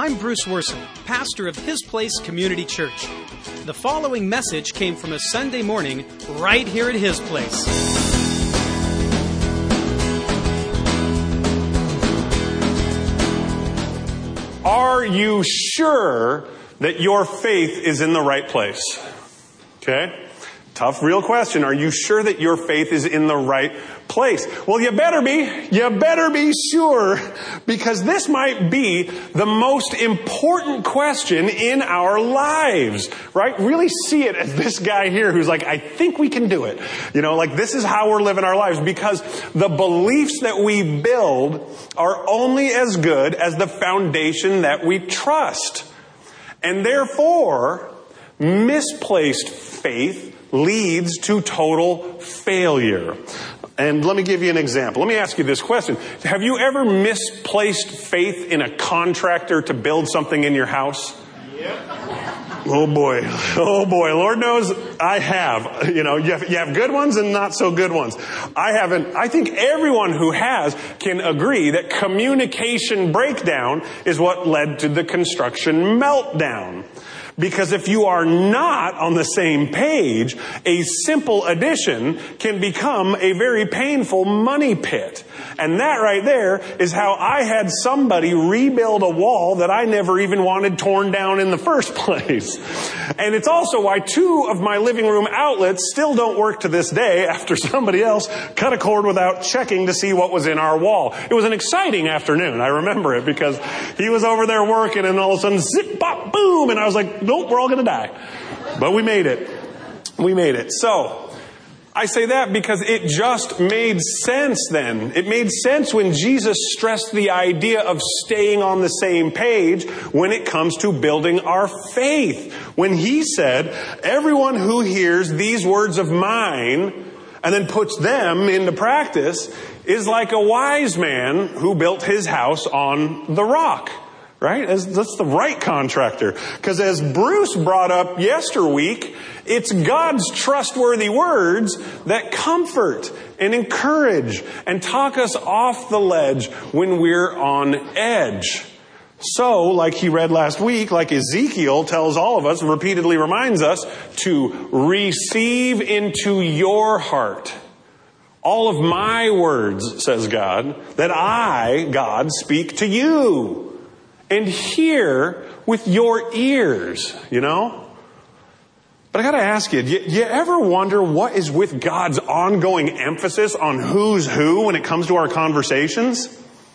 I'm Bruce Worson, pastor of His Place Community Church. The following message came from a Sunday morning right here at His Place. Are you sure that your faith is in the right place? Okay? Tough, real question. Are you sure that your faith is in the right place? Well, you better be. You better be sure, because this might be the most important question in our lives, right? Really see it as this guy here who's like, I think we can do it. You know, like this is how we're living our lives, because the beliefs that we build are only as good as the foundation that we trust. And therefore, misplaced faith leads to total failure. And let me give you an example. Let me ask you this question. Have you ever misplaced faith in a contractor to build something in your house? Yep. Oh boy. Oh boy. Lord knows I have. You know, you have good ones and not so good ones. I haven't. I think everyone who has can agree that communication breakdown is what led to the construction meltdown. Because if you are not on the same page, a simple addition can become a very painful money pit. And that right there is how I had somebody rebuild a wall that I never even wanted torn down in the first place. And it's also why 2 of my living room outlets still don't work to this day after somebody else cut a cord without checking to see what was in our wall. It was an exciting afternoon. I remember it because he was over there working and all of a sudden zip, bop, boom. And I was like, nope, we're all going to die. But we made it. We made it. So I say that because it just made sense then. It made sense when Jesus stressed the idea of staying on the same page when it comes to building our faith. When he said, everyone who hears these words of mine and then puts them into practice is like a wise man who built his house on the rock. Right? That's the right contractor. Because as Bruce brought up yesterweek, it's God's trustworthy words that comfort and encourage and talk us off the ledge when we're on edge. So, like he read last week, like Ezekiel tells all of us, repeatedly reminds us, to receive into your heart all of my words, says God, that I, God, speak to you. And hear with your ears, you know? But I gotta ask you, do you ever wonder what is with God's ongoing emphasis on who's who when it comes to our conversations?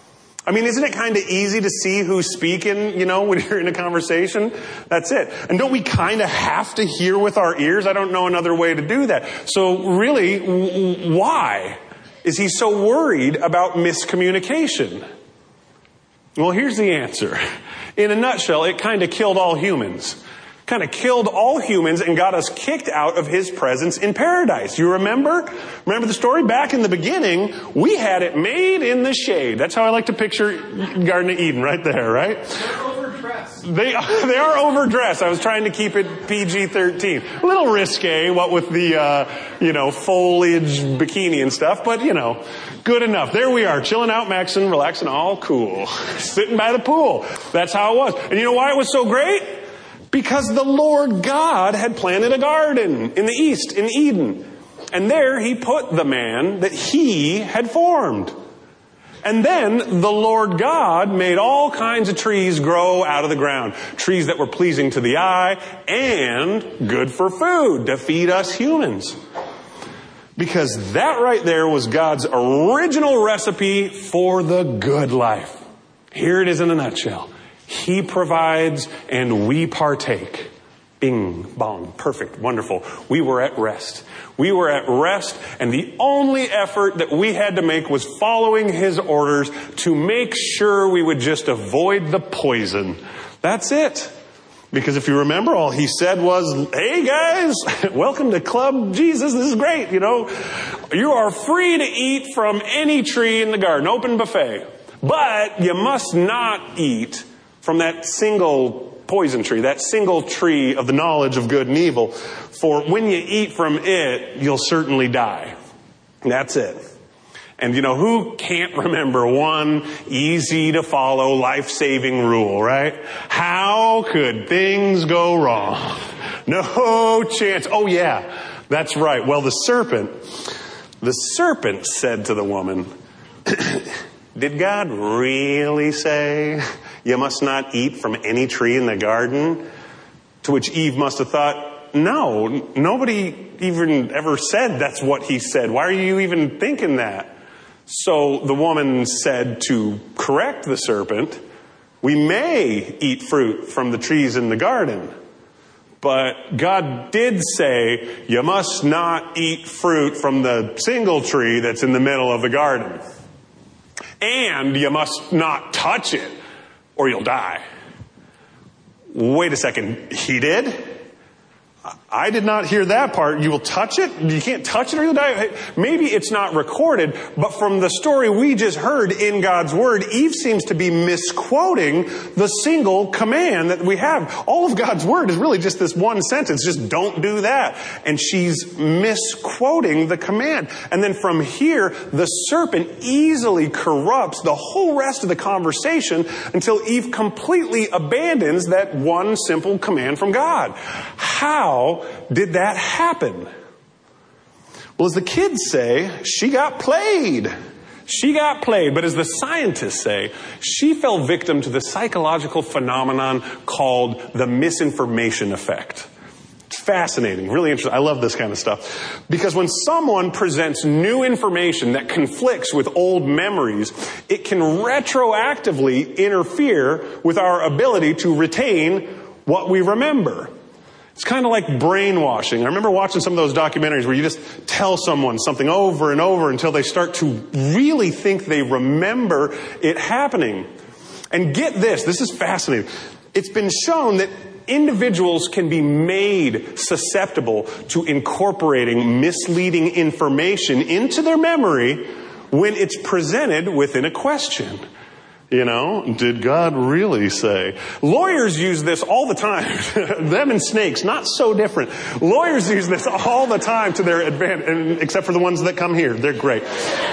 I mean, isn't it kind of easy to see who's speaking, you know, when you're in a conversation? That's it. And don't we kind of have to hear with our ears? I don't know another way to do that. So really, why is he so worried about miscommunication? Well, here's the answer. In a nutshell, it kind of killed all humans. Kind of killed all humans and got us kicked out of his presence in paradise. You remember? Remember the story? Back in the beginning, we had it made in the shade. That's how I like to picture Garden of Eden right there, right? They're overdressed. They are overdressed. I was trying to keep it PG-13. A little risque, what with the, foliage bikini and stuff, but, good enough. There we are, chilling out, maxing, relaxing, all cool. Sitting by the pool. That's how it was. And you know why it was so great? Because the Lord God had planted a garden in the east, in Eden. And there he put the man that he had formed. And then the Lord God made all kinds of trees grow out of the ground. Trees that were pleasing to the eye and good for food to feed us humans. Because that right there was God's original recipe for the good life. Here it is in a nutshell. He provides and we partake. Bing, bong, perfect, wonderful. We were at rest. We were at rest, and the only effort that we had to make was following his orders to make sure we would just avoid the poison. That's it. Because if you remember, all he said was, hey guys, welcome to Club Jesus. This is great, You are free to eat from any tree in the garden, open buffet. But you must not eat from that single poison tree, that single tree of the knowledge of good and evil. For when you eat from it, you'll certainly die. That's it. And who can't remember one easy to follow life-saving rule, right? How could things go wrong? No chance. Oh yeah, that's right. Well, the serpent said to the woman, did God really say you must not eat from any tree in the garden? To which Eve must have thought, no, nobody even ever said that's what he said. Why are you even thinking that? So the woman said to correct the serpent, we may eat fruit from the trees in the garden. But God did say, you must not eat fruit from the single tree that's in the middle of the garden. And you must not touch it, or you'll die. Wait a second, he did? I did not hear that part. You will touch it? You can't touch it or you'll die? Maybe it's not recorded, but from the story we just heard in God's Word, Eve seems to be misquoting the single command that we have. All of God's Word is really just this one sentence, just don't do that. And she's misquoting the command. And then from here, the serpent easily corrupts the whole rest of the conversation until Eve completely abandons that one simple command from God. How did that happen? Well, as the kids say, she got played. She got played. But as the scientists say, she fell victim to the psychological phenomenon called the misinformation effect. It's fascinating, really interesting. I love this kind of stuff. Because when someone presents new information that conflicts with old memories, it can retroactively interfere with our ability to retain what we remember. It's kind of like brainwashing. I remember watching some of those documentaries where you just tell someone something over and over until they start to really think they remember it happening. And get this is fascinating. It's been shown that individuals can be made susceptible to incorporating misleading information into their memory when it's presented within a question. Did God really say? Lawyers use this all the time. Them and snakes, not so different. Lawyers use this all the time to their advantage, except for the ones that come here. They're great.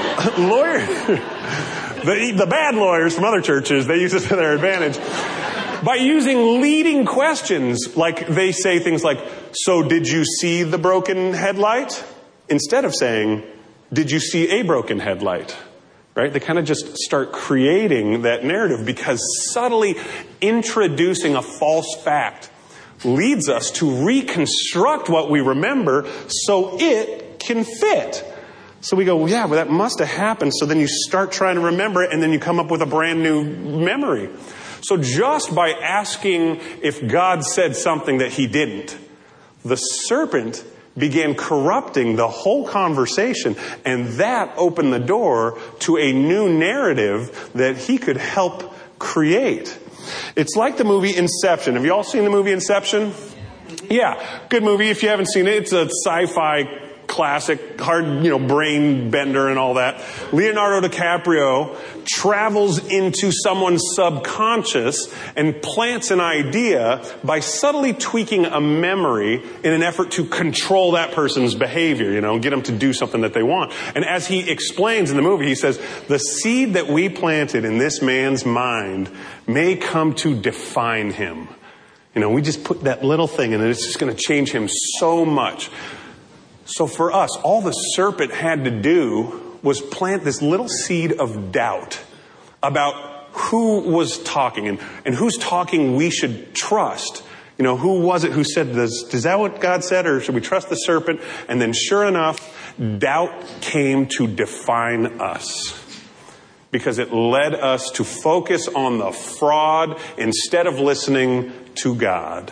The bad lawyers from other churches, they use it to their advantage. By using leading questions, like they say things like, so did you see the broken headlight? Instead of saying, did you see a broken headlight? Right? They kind of just start creating that narrative because subtly introducing a false fact leads us to reconstruct what we remember so it can fit. So we go, well, yeah, well, that must have happened. So then you start trying to remember it and then you come up with a brand new memory. So just by asking if God said something that he didn't, the serpent began corrupting the whole conversation, and that opened the door to a new narrative that he could help create. It's like the movie Inception. Have you all seen the movie Inception? Yeah, good movie. If you haven't seen it, it's a sci-fi classic, hard, brain bender and all that. Leonardo DiCaprio travels into someone's subconscious and plants an idea by subtly tweaking a memory in an effort to control that person's behavior, get them to do something that they want. And as he explains in the movie, he says, the seed that we planted in this man's mind may come to define him. We just put that little thing in and it's just going to change him so much. So for us, all the serpent had to do was plant this little seed of doubt about who was talking and who's talking we should trust. Who was it who said this? Is that what God said, or should we trust the serpent? And then sure enough, doubt came to define us because it led us to focus on the fraud instead of listening to God.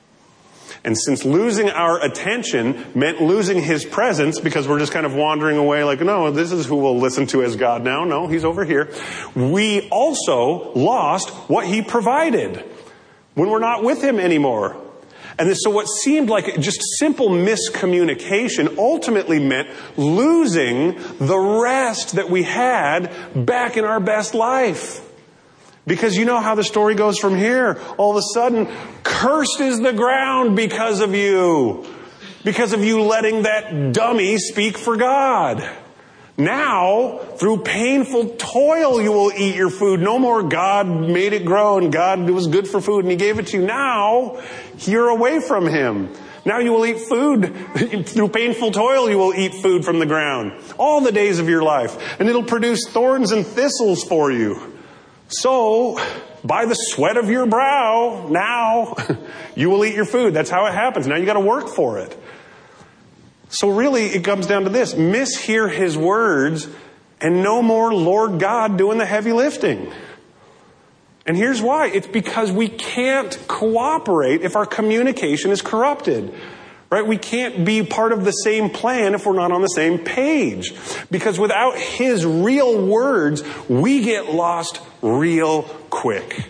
And since losing our attention meant losing his presence because we're just kind of wandering away like, no, this is who we'll listen to as God now. No, he's over here. We also lost what he provided when we're not with him anymore. And so what seemed like just simple miscommunication ultimately meant losing the rest that we had back in our best life. Because you know how the story goes from here. All of a sudden, cursed is the ground because of you. Because of you letting that dummy speak for God. Now, through painful toil, you will eat your food. No more God made it grow and God was good for food and He gave it to you. Now, you're away from Him. Now you will eat food. Through painful toil, you will eat food from the ground. All the days of your life. And it'll produce thorns and thistles for you. So, by the sweat of your brow, now, you will eat your food. That's how it happens. Now you got to work for it. So really, it comes down to this. Mishear His words, and no more Lord God doing the heavy lifting. And here's why. It's because we can't cooperate if our communication is corrupted. Right? We can't be part of the same plan if we're not on the same page. Because without His real words, we get lost real quick.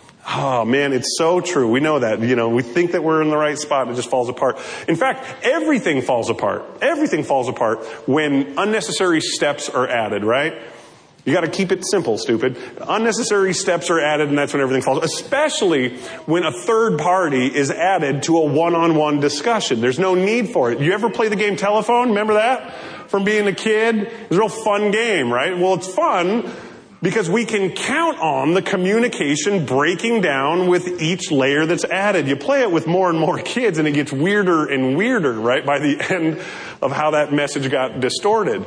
Oh man, it's so true. We know that. We think that we're in the right spot and it just falls apart. In fact, everything falls apart. Everything falls apart when unnecessary steps are added, right? You got to keep it simple, stupid. Unnecessary steps are added and that's when everything falls. Especially when a third party is added to a one-on-one discussion. There's no need for it. You ever play the game Telephone? Remember that? From being a kid? It was a real fun game, right? Well, it's fun because we can count on the communication breaking down with each layer that's added. You play it with more and more kids and it gets weirder and weirder, right? By the end of how that message got distorted.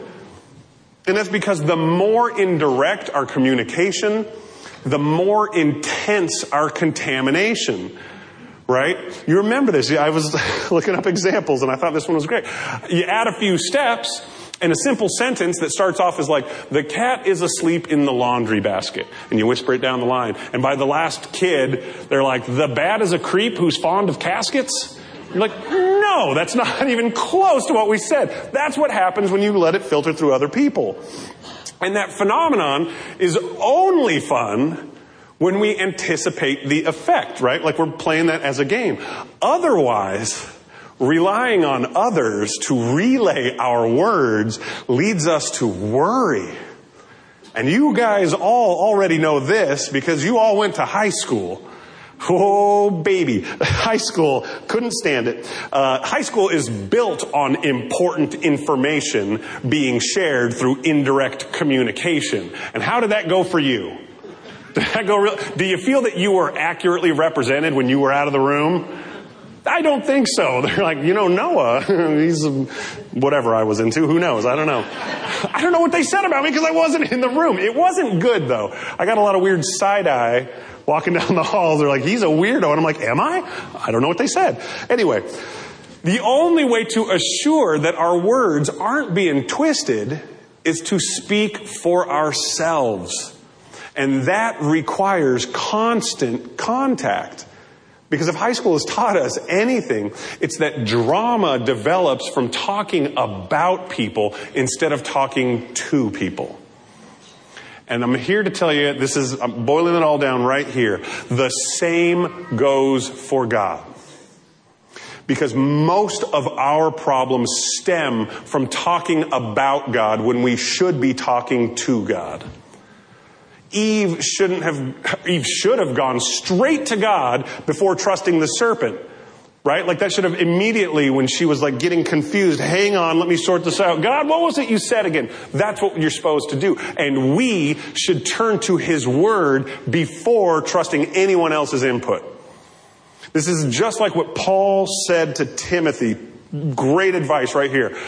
And that's because the more indirect our communication, the more intense our contamination. Right? You remember this. I was looking up examples and I thought this one was great. You add a few steps and a simple sentence that starts off as like, the cat is asleep in the laundry basket. And you whisper it down the line. And by the last kid, they're like, the bat is a creep who's fond of caskets. You're like, no, that's not even close to what we said. That's what happens when you let it filter through other people. And that phenomenon is only fun when we anticipate the effect, right? Like we're playing that as a game. Otherwise, relying on others to relay our words leads us to worry. And you guys all already know this because you all went to high school. Oh, baby. High school, couldn't stand it. High school is built on important information being shared through indirect communication. And how did that go for you? Did that go real? Do you feel that you were accurately represented when you were out of the room? I don't think so. They're like, Noah, he's whatever I was into. Who knows? I don't know. I don't know what they said about me because I wasn't in the room. It wasn't good, though. I got a lot of weird side-eye walking down the halls. They're like, he's a weirdo. And I'm like, am I? I don't know what they said. Anyway, the only way to assure that our words aren't being twisted is to speak for ourselves. And that requires constant contact. Because if high school has taught us anything, it's that drama develops from talking about people instead of talking to people. And I'm here to tell you, I'm boiling it all down right here. The same goes for God. Because most of our problems stem from talking about God when we should be talking to God. Eve should have gone straight to God before trusting the serpent. Right? Like that should have immediately, when she was like getting confused, hang on, let me sort this out. God, what was it you said again? That's what you're supposed to do. And we should turn to His word before trusting anyone else's input. This is just like what Paul said to Timothy. Great advice right here.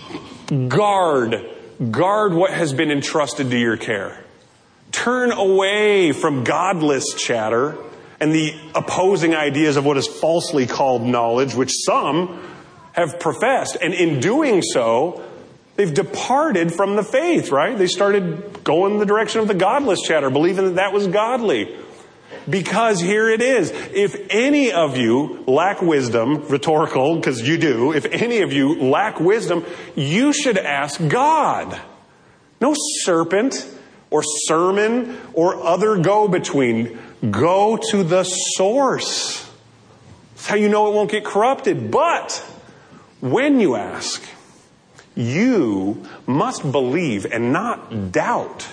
Guard what has been entrusted to your care. Turn away from godless chatter and the opposing ideas of what is falsely called knowledge, which some have professed. And in doing so, they've departed from the faith, right? They started going the direction of the godless chatter, believing that was godly. Because here it is. If any of you lack wisdom, rhetorical, because you do, if any of you lack wisdom, you should ask God. No serpent or sermon or other go-between. Go to the source. That's how you know it won't get corrupted. But when you ask, you must believe and not doubt.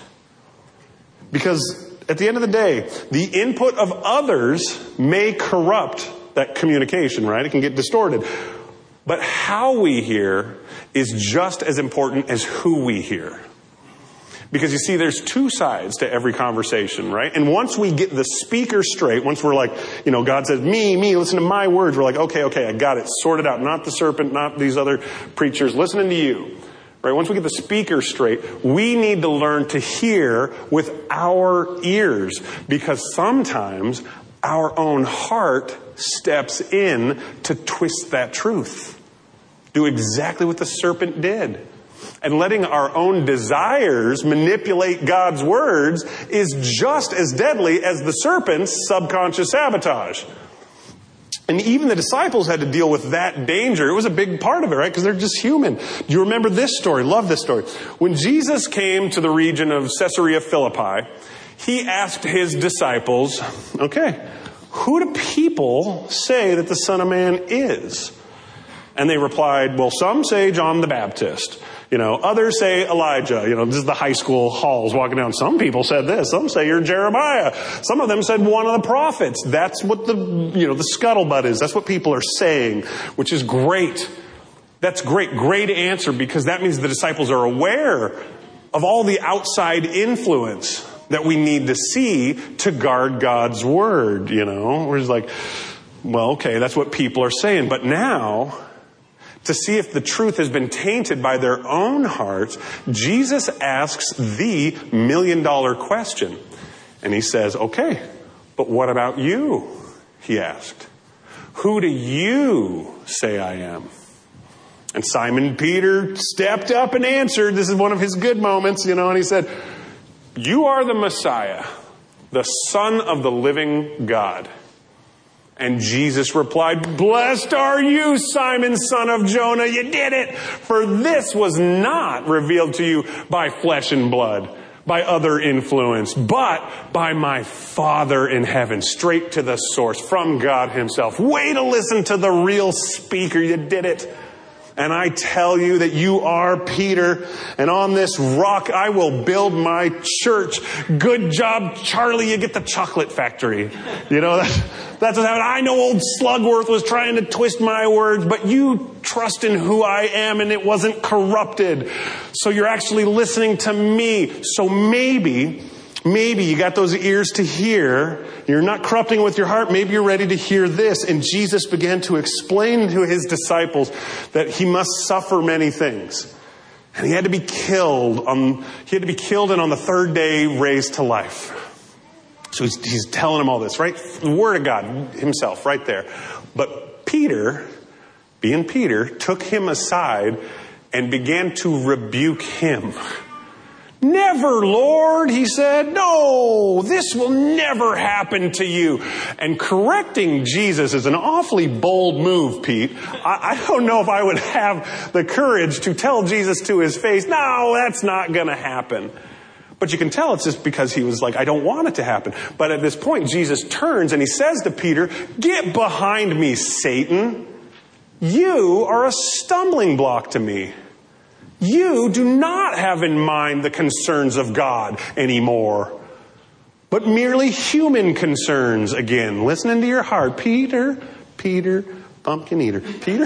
Because at the end of the day, the input of others may corrupt that communication, right? It can get distorted. But how we hear is just as important as who we hear. Because you see, there's two sides to every conversation, right? And once we get the speaker straight, once we're like, God says, me, listen to my words. We're like, okay, I got it. Sort it out. Not the serpent, not these other preachers. Listening to you. Right? Once we get the speaker straight, we need to learn to hear with our ears. Because sometimes our own heart steps in to twist that truth. Do exactly what the serpent did. And letting our own desires manipulate God's words is just as deadly as the serpent's subconscious sabotage. And even the disciples had to deal with that danger. It was a big part of it, right? Because they're just human. Do you remember this story? Love this story. When Jesus came to the region of Caesarea Philippi, he asked his disciples, okay, who do people say that the Son of Man is? And they replied, well, some say John the Baptist. Others say Elijah. This is the high school halls walking down. Some people said this. Some say you're Jeremiah. Some of them said one of the prophets. That's what the scuttlebutt is. That's what people are saying, which is great. That's great. Great answer, because that means the disciples are aware of all the outside influence that we need to see to guard God's word, We're just like, well, okay, that's what people are saying. But now, to see if the truth has been tainted by their own hearts, Jesus asks the million-dollar question. And he says, okay, but what about you? He asked. Who do you say I am? And Simon Peter stepped up and answered. This is one of his good moments, and he said, you are the Messiah, the Son of the living God. And Jesus replied, blessed are you, Simon, son of Jonah. You did it. For this was not revealed to you by flesh and blood, by other influence, but by my Father in heaven. Straight to the source, from God himself. Way to listen to the real speaker. You did it. And I tell you that you are Peter, and on this rock I will build my church. Good job, Charlie. You get the chocolate factory. That's what happened. I know old Slugworth was trying to twist my words, but you trust in who I am, and it wasn't corrupted. So you're actually listening to me. So maybe you got those ears to hear. You're not corrupting with your heart. Maybe you're ready to hear this. And Jesus began to explain to his disciples that he must suffer many things. And he had to be killed. And on the third day raised to life. So he's telling them all this, right? The Word of God himself right there. But Peter, being Peter, took him aside and began to rebuke him. Never, Lord, he said. No, this will never happen to you. And correcting Jesus is an awfully bold move, Pete. I don't know if I would have the courage to tell Jesus to his face, no, that's not going to happen. But you can tell it's just because he was like, I don't want it to happen. But at this point, Jesus turns and he says to Peter, get behind me, Satan. You are a stumbling block to me. You do not have in mind the concerns of God anymore, but merely human concerns again. Listening to your heart. Peter, pumpkin eater. Peter.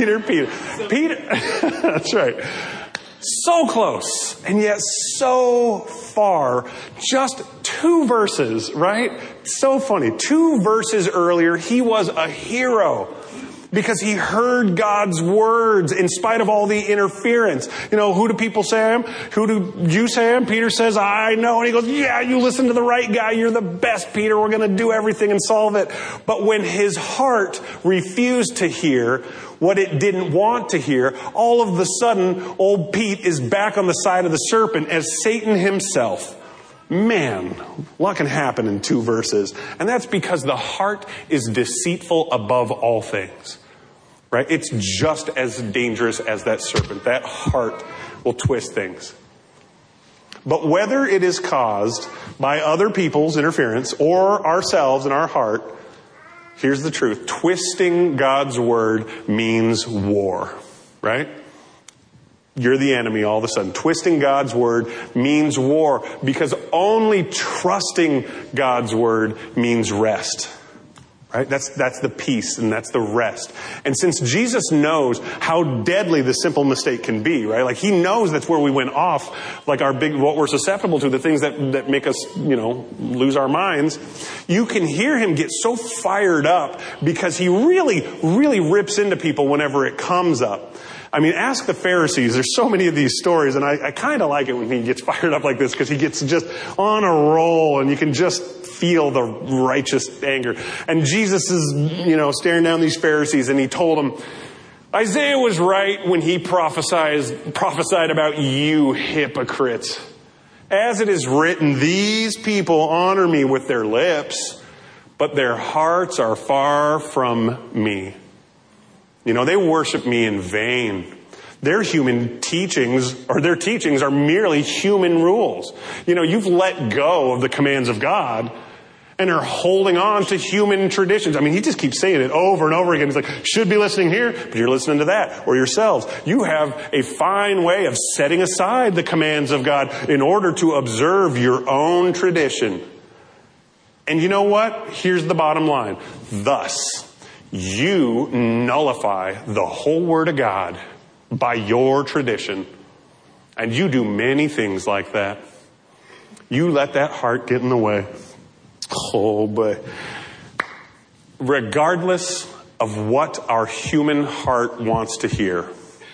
That's right. So close, and yet so far. Just 2 verses, right? So funny. 2 verses earlier, he was a hero. Because he heard God's words in spite of all the interference. Who do people say I am? Who do you say I am? Peter says, I know. And he goes, yeah, you listen to the right guy. You're the best, Peter. We're going to do everything and solve it. But when his heart refused to hear what it didn't want to hear, all of a sudden, old Pete is back on the side of the serpent as Satan himself. Man, what can happen in 2 verses? And that's because the heart is deceitful above all things. Right? It's just as dangerous as that serpent. That heart will twist things. But whether it is caused by other people's interference or ourselves and our heart, here's the truth. Twisting God's word means war. Right? You're the enemy all of a sudden. Twisting God's word means war, because only trusting God's word means rest. Right? That's the peace and that's the rest. And since Jesus knows how deadly the simple mistake can be, right? Like he knows that's where we went off, like what we're susceptible to, the things that make us, lose our minds. You can hear him get so fired up because he really, really rips into people whenever it comes up. I mean, ask the Pharisees. There's so many of these stories, and I kind of like it when he gets fired up like this because he gets just on a roll and you can just feel the righteous anger. And Jesus is, staring down these Pharisees, and he told them, Isaiah was right when he prophesied about you hypocrites. As it is written, these people honor me with their lips, but their hearts are far from me. They worship me in vain. Their teachings are merely human rules. You've let go of the commands of God and are holding on to human traditions. I mean, he just keeps saying it over and over again. He's like, should be listening here, but you're listening to that. Or yourselves. You have a fine way of setting aside the commands of God in order to observe your own tradition. And you know what? Here's the bottom line. Thus, you nullify the whole Word of God by your tradition. And you do many things like that. You let that heart get in the way. Oh, but regardless of what our human heart wants to hear,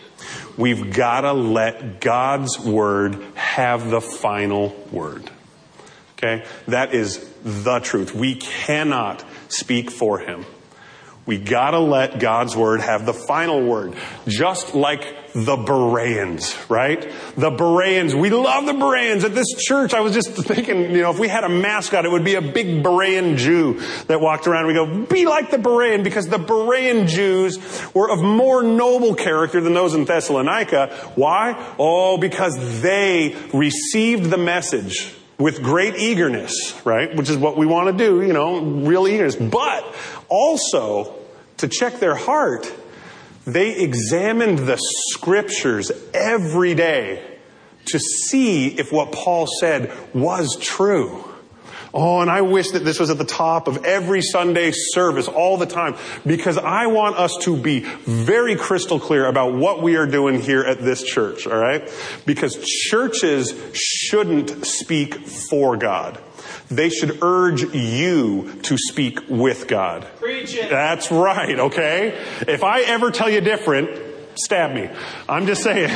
we've got to let God's Word have the final word. Okay? That is the truth. We cannot speak for him. We got to let God's Word have the final word. Just like the Bereans, right? The Bereans. We love the Bereans. At this church, I was just thinking, if we had a mascot, it would be a big Berean Jew that walked around. We go, be like the Berean, because the Berean Jews were of more noble character than those in Thessalonica. Why? Oh, because they received the message with great eagerness, right? Which is what we want to do, real eagerness. But also, to check their heart, they examined the scriptures every day to see if what Paul said was true. Oh, and I wish that this was at the top of every Sunday service all the time, because I want us to be very crystal clear about what we are doing here at this church, all right? Because churches shouldn't speak for God. They should urge you to speak with God. Preach it. That's right, okay? If I ever tell you different, stab me. I'm just saying.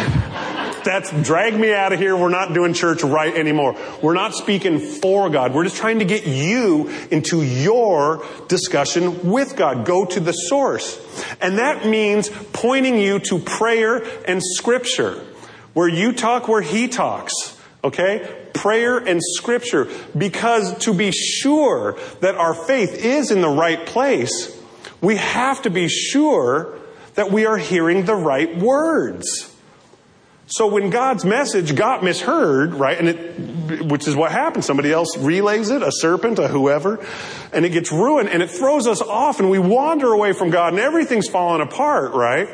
Drag me out of here. We're not doing church right anymore. We're not speaking for God. We're just trying to get you into your discussion with God. Go to the source. And that means pointing you to prayer and scripture. Where you talk, where he talks. Okay? Prayer and scripture. Because to be sure that our faith is in the right place, we have to be sure that we are hearing the right words. So when God's message got misheard, right, which is what happens, somebody else relays it, a serpent, a whoever, and it gets ruined, and it throws us off, and we wander away from God, and everything's falling apart, right?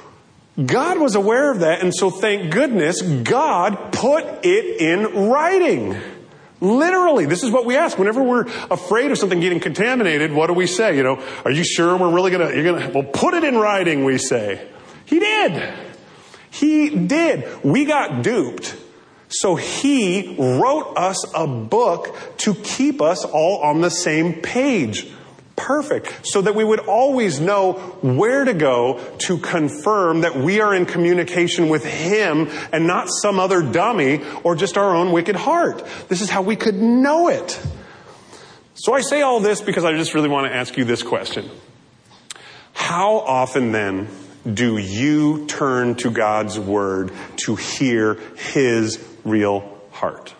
God was aware of that, and so thank goodness God put it in writing. Literally, this is what we ask. Whenever we're afraid of something getting contaminated, what do we say? Are you sure we're really well, put it in writing, we say. He did. He did. We got duped. So he wrote us a book to keep us all on the same page. Perfect. So that we would always know where to go to confirm that we are in communication with him and not some other dummy or just our own wicked heart. This is how we could know it. So I say all this because I just really want to ask you this question. How often then do you turn to God's word to hear his real heart?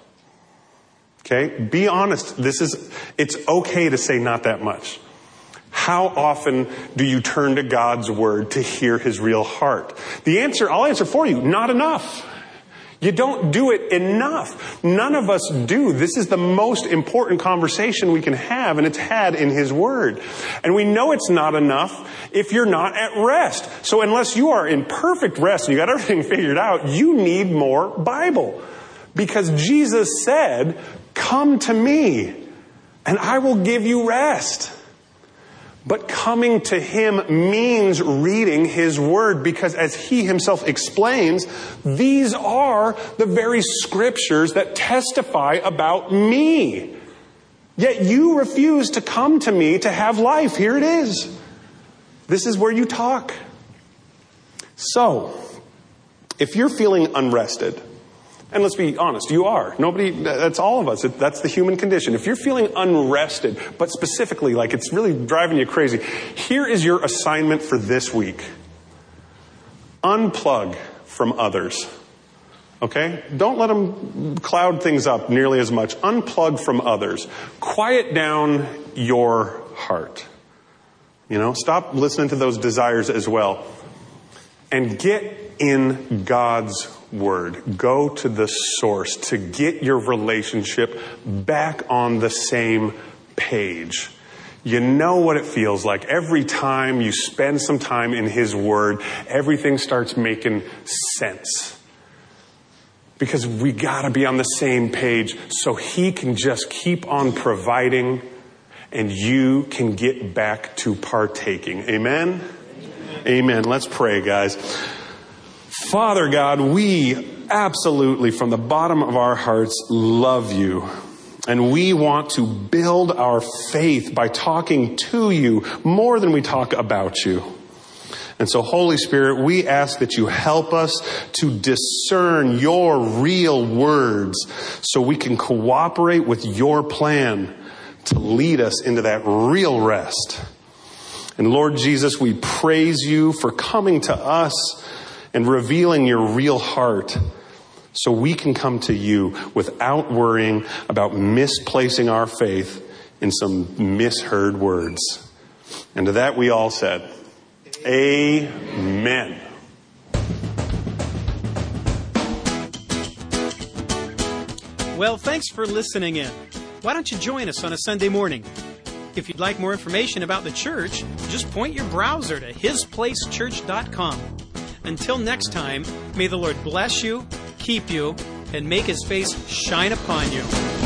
Okay? Be honest. It's okay to say not that much. How often do you turn to God's word to hear his real heart? I'll answer for you, not enough. You don't do it enough. None of us do. This is the most important conversation we can have, and it's had in his word. And we know it's not enough if you're not at rest. So unless you are in perfect rest and you got everything figured out, you need more Bible. Because Jesus said, come to me and I will give you rest. But coming to him means reading his word, because as he himself explains, these are the very scriptures that testify about me. Yet you refuse to come to me to have life. Here it is. This is where you talk. So, if you're feeling unrested, and let's be honest, you are. That's all of us. That's the human condition. If you're feeling unrested, but specifically like it's really driving you crazy, here is your assignment for this week. Unplug from others. Okay? Don't let them cloud things up nearly as much. Unplug from others. Quiet down your heart. Stop listening to those desires as well. And get in God's word. Go to the source to get your relationship back on the same page. You know what it feels like. Every time you spend some time in his word, everything starts making sense. Because we gotta be on the same page so he can just keep on providing and you can get back to partaking. Amen? Amen. Let's pray, guys. Father God, we absolutely, from the bottom of our hearts, love you. And we want to build our faith by talking to you more than we talk about you. And so, Holy Spirit, we ask that you help us to discern your real words so we can cooperate with your plan to lead us into that real rest. And Lord Jesus, we praise you for coming to us and revealing your real heart so we can come to you without worrying about misplacing our faith in some misheard words. And to that we all said, Amen. Well, thanks for listening in. Why don't you join us on a Sunday morning? If you'd like more information about the church, just point your browser to hisplacechurch.com. Until next time, may the Lord bless you, keep you, and make his face shine upon you.